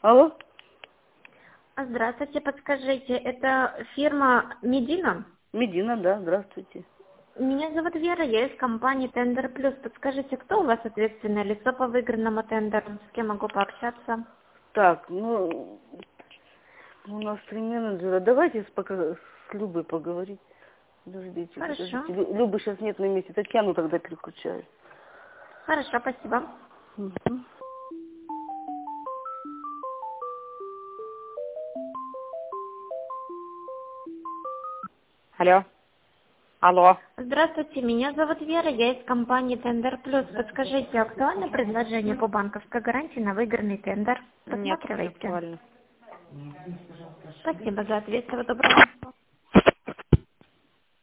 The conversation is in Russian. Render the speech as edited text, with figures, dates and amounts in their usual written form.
Алло? Здравствуйте, подскажите, это фирма Медина? Медина, да, здравствуйте. Меня зовут Вера, я из компании Тендер Плюс. Подскажите, кто у вас ответственное лицо по выигранному тендеру? С кем могу пообщаться? Так, ну, у нас 3 менеджера. Давайте пока с Любой поговорить. Подождите, Хорошо. подождите. Любы сейчас нет на месте. Татьяну тогда переключаю. Хорошо, спасибо. Мгм. Алло. Алло. Здравствуйте, меня зовут Вера, я из компании Тендер Плюс. Подскажите, актуально предложение по банковской гарантии на выигранный тендер? Нет, не Посматриваете? актуально. Спасибо за ответ, всего доброго.